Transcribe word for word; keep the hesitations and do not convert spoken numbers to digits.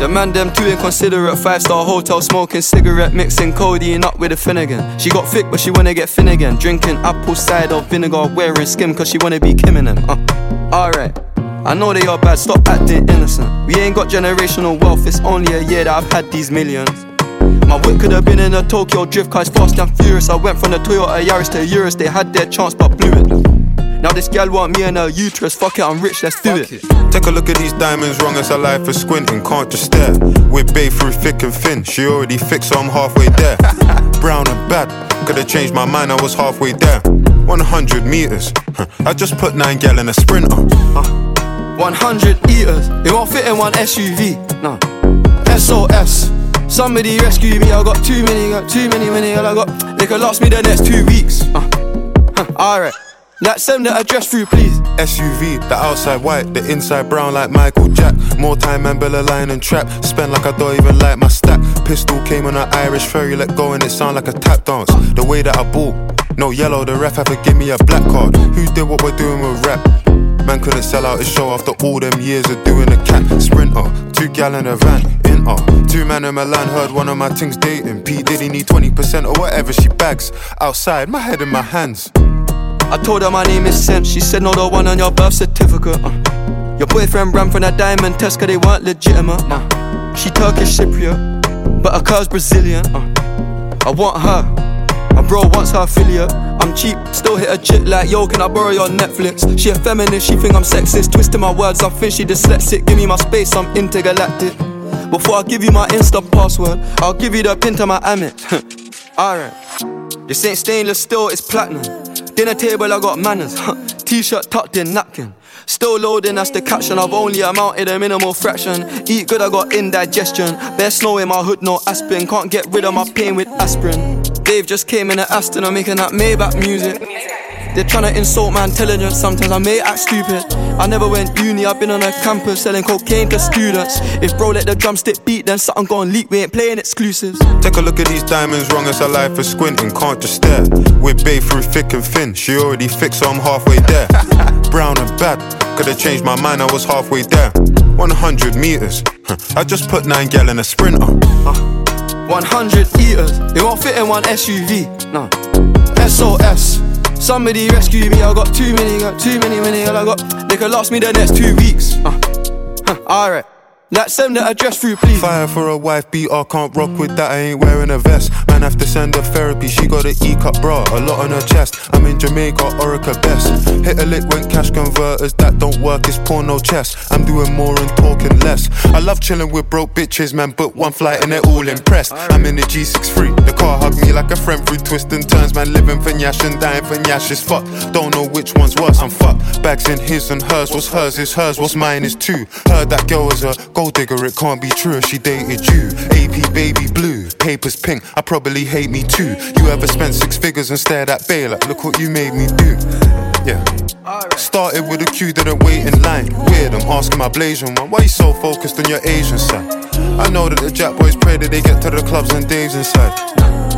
The man them too inconsiderate. Five-star hotel smoking cigarette, mixing codeine up with a Finnegan. She got thick but she wanna get thin again. Drinking apple cider vinegar, wearing skim cause she wanna be Kim and them. uh, Alright, I know they are bad, stop acting innocent. We ain't got generational wealth, it's only a year that I've had these millions. My whip could have been in a Tokyo drift car, it's fast and furious. I went from the Toyota Yaris to Urus, they had their chance but blew it. Now this gal want me and her uterus, fuck it, I'm rich, let's do it. it. Take a look at these diamonds, wrong as a life for squinting, can't just stare. We're bae through thick and thin, she already fixed so I'm halfway there. Brown and bad, could've changed my mind, I was halfway there. one hundred meters, I just put nine gal in a sprinter. uh, one hundred eaters, it won't fit in one S U V, no. S O S, somebody rescue me, I got too many, got too many, many, I got, they could last me the next two weeks. uh, huh, Alright. Like send the address through please. S U V, the outside white, the inside brown like Michael Jack. More time and Bella line and trap. Spend like I don't even like my stack. Pistol came on an Irish ferry, let go and it sound like a tap dance. The way that I bought, no yellow, the ref had to give me a black card. Who did what we're doing with rap? Man couldn't sell out his show after all them years of doing a cat. Sprinter, two gal in a van, in uh Two man in Milan, heard one of my things dating. P Diddy need twenty percent or whatever she bags. Outside, my head in my hands. I told her my name is Sense, she said no, the one on your birth certificate. uh. Your boyfriend ran from that diamond test cause they weren't legitimate. uh. She Turkish Cypriot, but her car's Brazilian. uh. I want her, my bro wants her affiliate. I'm cheap, still hit a chick like yo, can I borrow your Netflix? She a feminist, she think I'm sexist. Twisting my words, I think she dyslexic. Give me my space, I'm intergalactic. Before I give you my Insta password, I'll give you the pin to my Amex. Alright, this ain't stainless steel, it's platinum. Dinner table, I got manners. T-shirt tucked in, napkin. Still loading, that's the caption. I've only amounted a minimal fraction. Eat good, I got indigestion. Bare snow in my hood, no aspirin. Can't get rid of my pain with aspirin. Dave just came in an Aston, I'm making that Maybach music. They're tryna insult my intelligence, sometimes I may act stupid. I never went uni, I've been on a campus selling cocaine to students. If bro let the drumstick beat, then something gon' leak, we ain't playing exclusives. Take a look at these diamonds, wrong as a life for squinting, can't just stare. We're bae through thick and thin, she already fixed so I'm halfway there. Brown and bad, could've changed my mind, I was halfway there. one hundred meters, I just put nine gal in a sprinter. uh, one hundred eaters, it won't fit in one S U V, no. S O S, somebody rescue me, I got too many, got too many, many, I got, they could last me the next two weeks. uh, huh, Alright, like send the address through please. Fire for a wife beater, can't rock with that, I ain't wearing a vest. Man have to send her therapy, she got an E-cup bra, a lot on her chest. I'm in Jamaica, Orica best. Hit a lick when cash converters, that don't work, it's porno chess. I'm doing more and talking less. I love chilling with broke bitches, man, book one flight and they're all impressed. I'm in the G six three, the car hugged me like a friend through twists and turns. Man living for Nyash and dying for Nyash is fucked. Don't know which one's worse, I'm fucked. Bags in his and hers, what's hers is hers, what's mine is too. Heard that girl was a gold digger, it can't be true if she dated you. A P baby blue, papers pink, I probably hate me too. You ever spent six figures and stared at Bay like, look what you made me do. Yeah. Started with a queue, didn't wait in line. Weird, I'm asking my Blasian one, why you so focused on your Asian side? I know that the Jack boys pray that they get to the clubs and Dave's inside.